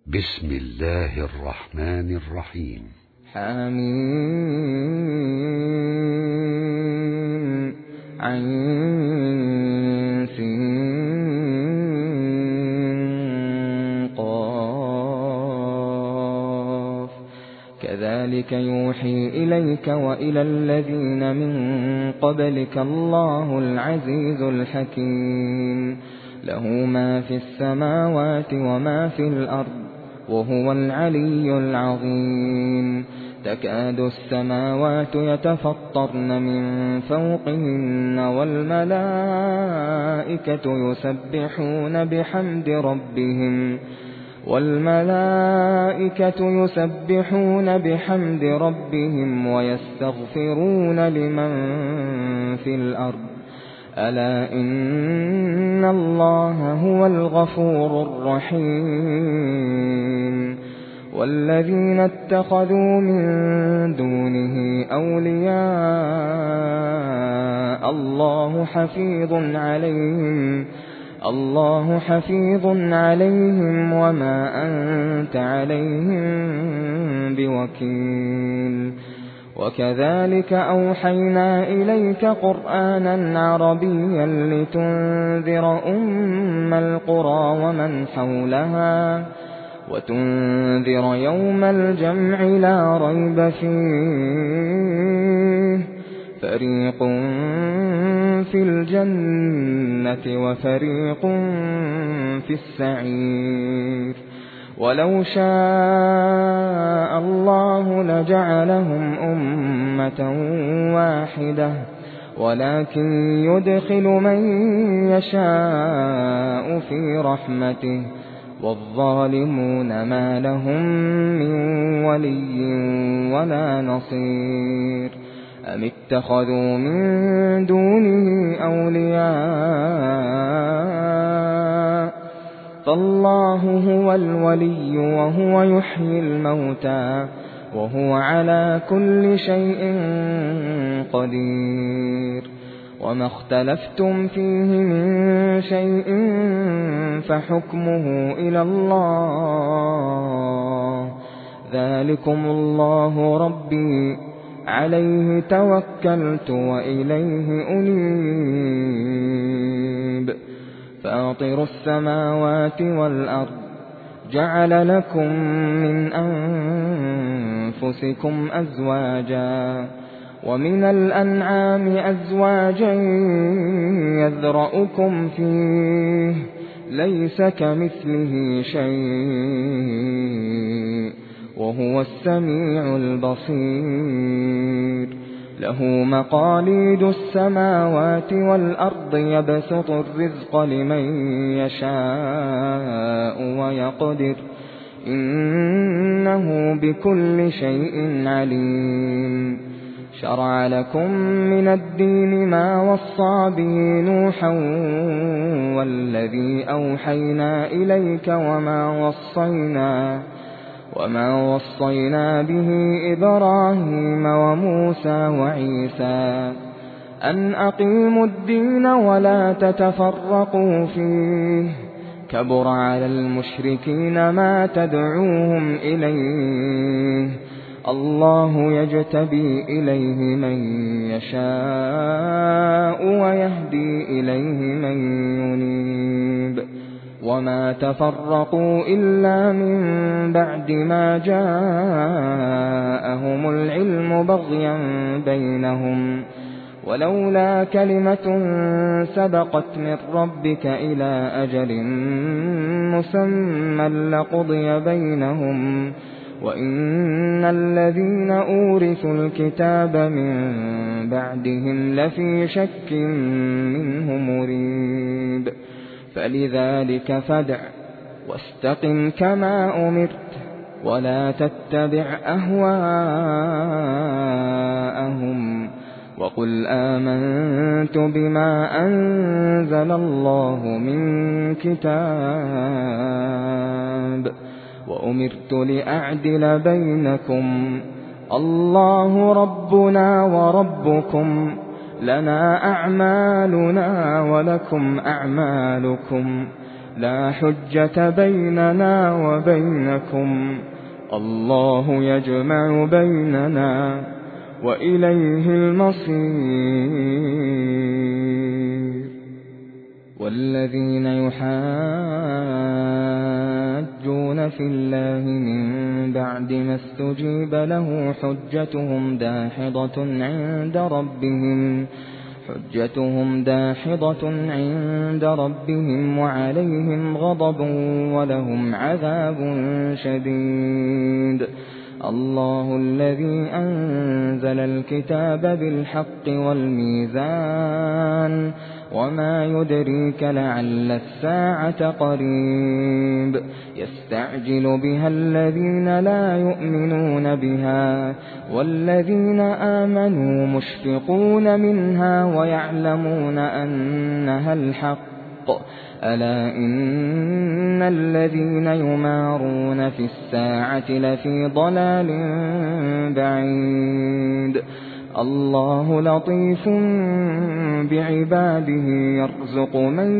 بسم الله الرحمن الرحيم. حميم عين سين قاف كذلك يوحي إليك وإلى الذين من قبلك الله العزيز الحكيم له ما في السماوات وما في الأرض وهو العلي العظيم تكاد السماوات يتفطرن من فوقهن والملائكة يسبحون بحمد ربهم ويستغفرون لمن في الأرض ألا إن الله هو الغفور الرحيم والذين اتخذوا من دونه أولياء الله حفيظ عليهم وما أنت عليهم بوكيل وكذلك أوحينا إليك قرآنا عربيا لتنذر أم القرى ومن حولها وتنذر يوم الجمع لا ريب فيه فريق في الجنة وفريق في السعير ولو شاء الله لجعلهم أمة واحدة ولكن يدخل من يشاء في رحمته والظالمون ما لهم من ولي ولا نصير أم اتخذوا من دونه أولياء فالله هو الولي وهو يحيي الموتى وهو على كل شيء قدير وما اختلفتم فيه من شيء فحكمه إلى الله ذلكم الله ربي عليه توكلت وإليه أنيب فاطر السماوات والأرض جعل لكم من أنفسكم أزواجا ومن الأنعام أزواجا يذرأكم فيه ليس كمثله شيء وهو السميع البصير له مقاليد السماوات والأرض يبسط الرزق لمن يشاء ويقدر إنه بكل شيء عليم شرع لكم من الدين ما وصى به نوحا والذي أوحينا إليك وما وصينا به إبراهيم وموسى وعيسى أن أقيموا الدين ولا تتفرقوا فيه كبر على المشركين ما تدعوهم إليه الله يجتبي إليه من يشاء ويهدي إليه من ينيب وما تفرقوا إلا من بعد ما جاءهم العلم بغيا بينهم ولولا كلمة سبقت من ربك إلى أجل مسمى لقضي بينهم وإن الذين أورثوا الكتاب من بعدهم لفي شك منه مريب فلذلك فادع واستقم كما أمرت ولا تتبع أهواءهم وقل آمنت بما أنزل الله من كتاب وأمرت لأعدل بينكم الله ربنا وربكم لنا أعمالنا ولكم أعمالكم لا حجة بيننا وبينكم الله يجمع بيننا وإليه المصير. والذين يحاجون في الله من بعد ما استجيب له حجتهم داحضة عند ربهم وعليهم غضب ولهم عذاب شديد. الله الذي أنزل الكتاب بالحق والميزان وما يدريك لعل الساعة قريب. يستعجل بها الذين لا يؤمنون بها والذين آمنوا مشفقون منها ويعلمون أنها الحق. ألا إن الذين يمارون في الساعة لفي ضلال بعيد. الله لطيف بعباده يرزق من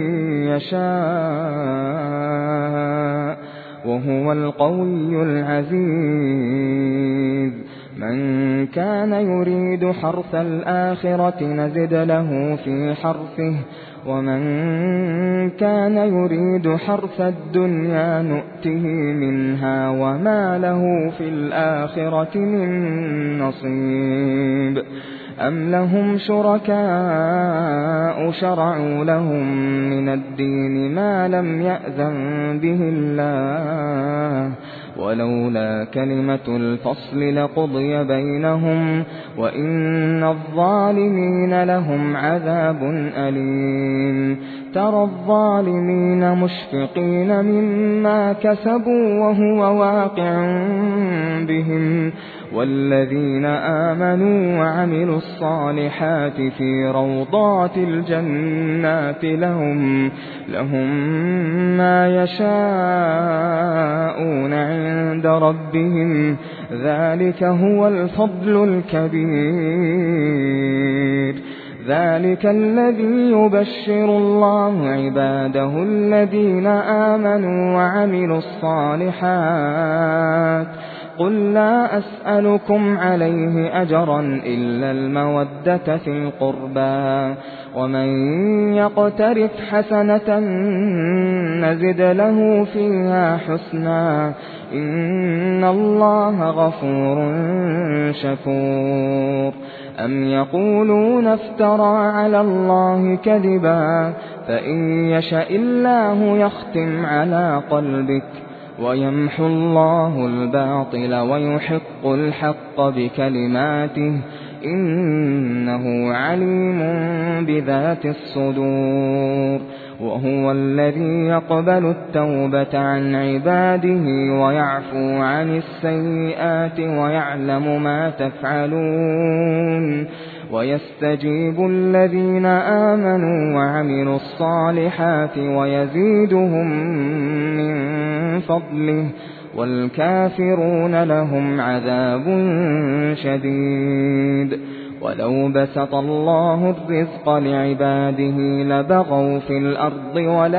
يشاء وهو القوي العزيز. من كان يريد حرث الآخرة نزد له في حرثه ومن كان يريد حرث الدنيا نؤته منها وما له في الآخرة من نصيب. أم لهم شركاء شرعوا لهم من الدين ما لم يأذن به الله ولولا كلمة الفصل لقضي بينهم وإن الظالمين لهم عذاب أليم. ترى الظالمين مشفقين مما كسبوا وهو واقع بهم والذين آمنوا وعملوا الصالحات في روضات الجنات لهم ما يشاءون عند ربهم ذلك هو الفضل الكبير. ذلك الذي يبشر الله عباده الذين آمنوا وعملوا الصالحات. قل لا أسألكم عليه أجرا إلا المودة في القربى ومن يقترف حسنة نزد له فيها حسنا إن الله غفور شكور. أم يقولون افترى على الله كذبا فإن يشاء الله يختم على قلبك ويمحو الله الباطل ويحق الحق بكلماته إنه عليم بذات الصدور. وهو الذي يقبل التوبة عن عباده ويعفو عن السيئات ويعلم ما تفعلون ويستجيب الذين آمنوا وعملوا الصالحات ويزيدهم من فضله والكافرون لهم عذاب شديد. ولو بسط الله الرزق لعباده لبغوا في الأرض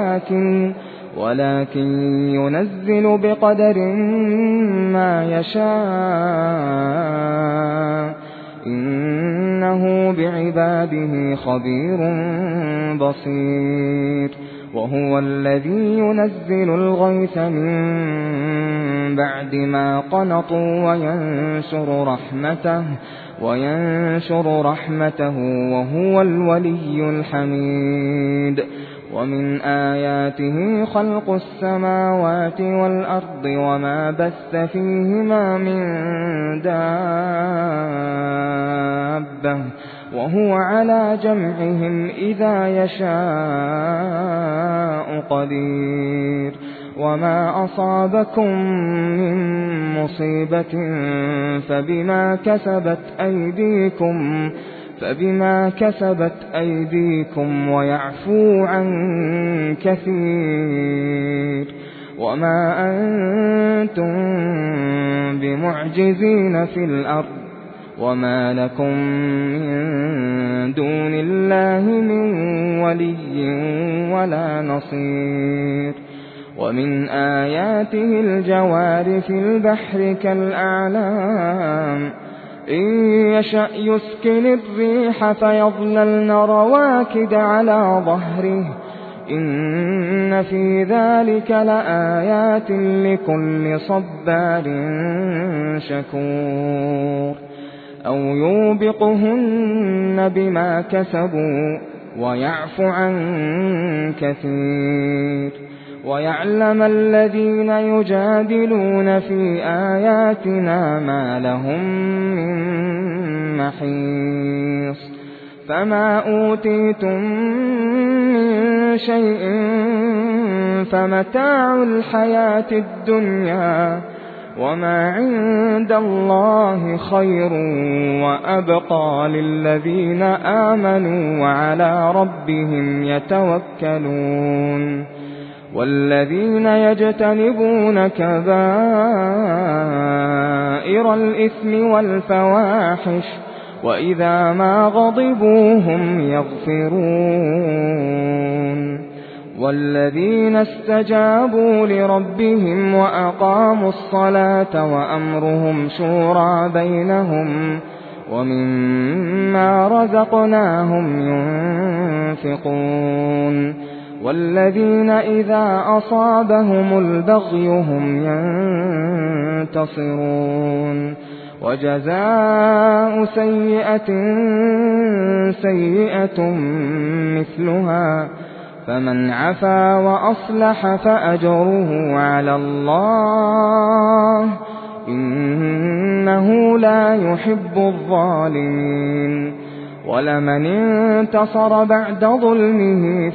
ولكن ينزل بقدر ما يشاء إنه بعباده خبير بصير. وهو الذي ينزل الغيث من بعد ما قنطوا وينشر رحمته وهو الولي الحميد. ومن آياته خلق السماوات والأرض وما بث فيهما من دابة وهو على جمعهم إذا يشاء قدير. وما أصابكم من مصيبة فبما كسبت أيديكم ويعفو عن كثير. وما أنتم بمعجزين في الأرض وما لكم من دون الله من ولي ولا نصير ومن آياته الجوار في البحر كالأعلام إن يشأ يسكن الريح فيظللن رواكد على ظهره إن في ذلك لآيات لكل صبار شكور أو يوبقهن بما كسبوا ويعفو عن كثير ويعلم الذين يجادلون في آياتنا ما لهم من محيص فما أوتيتم من شيء فمتاع الحياة الدنيا وما عند الله خير وأبقى للذين آمنوا وعلى ربهم يتوكلون والذين يجتنبون كبائر الإثم والفواحش وإذا ما غضبوا هم يغفرون والذين استجابوا لربهم وأقاموا الصلاة وأمرهم شورى بينهم ومما رزقناهم ينفقون والذين إذا أصابهم البغي هم ينتصرون وجزاء سيئة سيئة مثلها فمن عفا وأصلح فأجره على الله إنه لا يحب الظالمين ولمن انتصر بعد ظلمه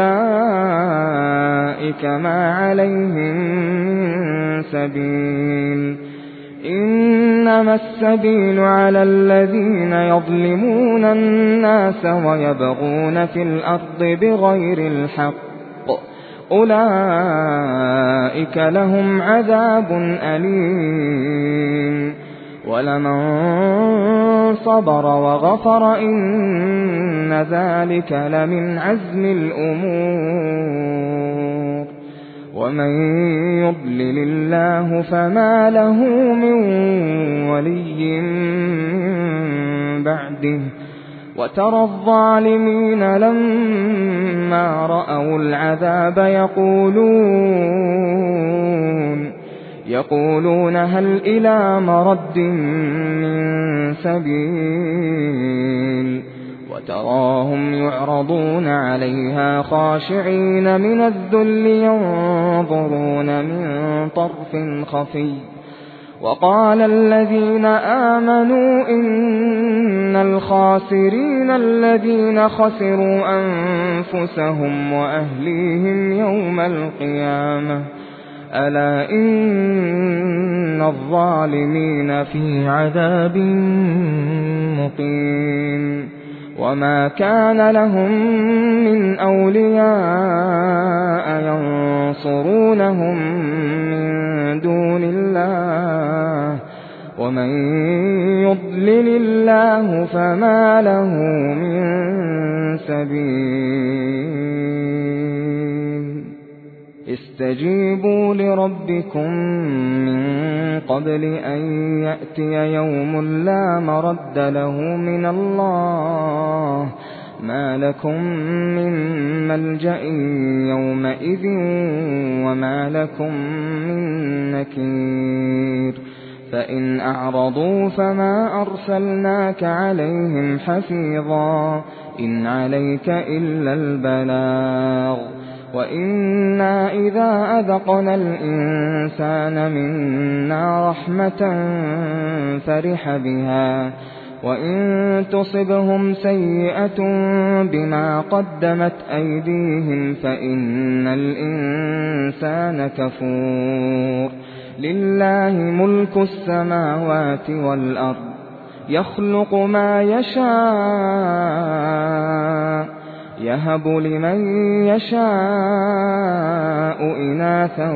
فأولئك ما عليهم من سبيل إنما السبيل على الذين يظلمون الناس ويبغون في الأرض بغير الحق أولئك لهم عذاب أليم ولمن صبر وغفر إن ذلك لمن عزم الأمور ومن يضلل الله فما له من ولي من بعده وترى الظالمين لما رأوا العذاب يقولون هل إلى مرد من سبيل وتراهم يعرضون عليها خاشعين من الذل ينظرون من طرف خفي وقال الذين آمنوا إن الخاسرين الذين خسروا أنفسهم وأهليهم يوم القيامة ألا إن الظالمين في عذاب مقيم وما كان لهم من أولياء ينصرونهم من دون الله ومن يضلل الله فما له من سبيل استجيبوا لربكم من قبل أن يأتي يوم لا مرد له من الله ما لكم من ملجأ يومئذ وما لكم من نكير فإن أعرضوا فما أرسلناك عليهم حفيظا إن عليك إلا البلاغ وإنا إذا أذقنا الإنسان منا رحمة فرح بها وإن تصبهم سيئة بما قدمت أيديهم فإن الإنسان كفور لله ملك السماوات والأرض يخلق ما يشاء يهب لمن يشاء إناثا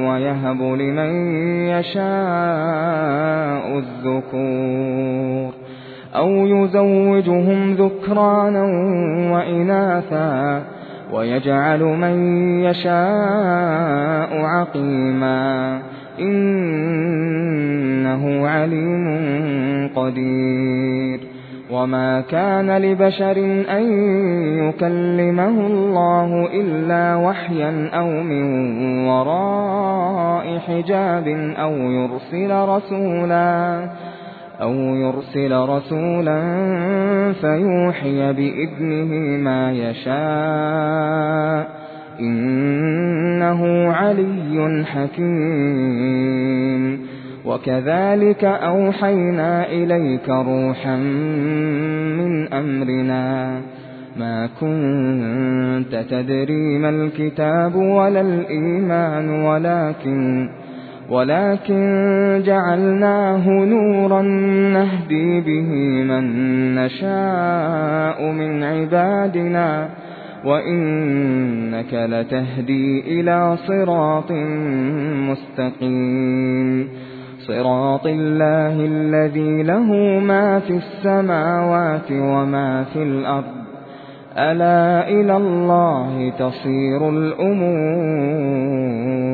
ويهب لمن يشاء الذكور أَوْ يُزَوِّجُهُمْ ذُكْرَانًا وَإِنَاثًا وَيَجْعَلُ مَن يَشَاءُ عَقِيمًا إِنَّهُ عَلِيمٌ قَدِيرٌ وَمَا كَانَ لِبَشَرٍ أَن يُكَلِّمَهُ اللَّهُ إِلَّا وَحْيًا أَوْ مِن وَرَاءِ حِجَابٍ أَوْ يُرْسِلَ رَسُولًا فَيُوحِيَ بِإِذْنِهِ مَا يَشَاءُ إِنَّهُ عَلِيٌّ حَكِيمٌ وَكَذَلِكَ أَوْحَيْنَا إِلَيْكَ رُوحًا مِنْ أَمْرِنَا مَا كُنْتَ تَدْرِي مَا الْكِتَابُ وَلَا الْإِيمَانُ ولكن جعلناه نورا نهدي به من نشاء من عبادنا وإنك لتهدي إلى صراط مستقيم صراط الله الذي له ما في السماوات وما في الأرض ألا إلى الله تصير الأمور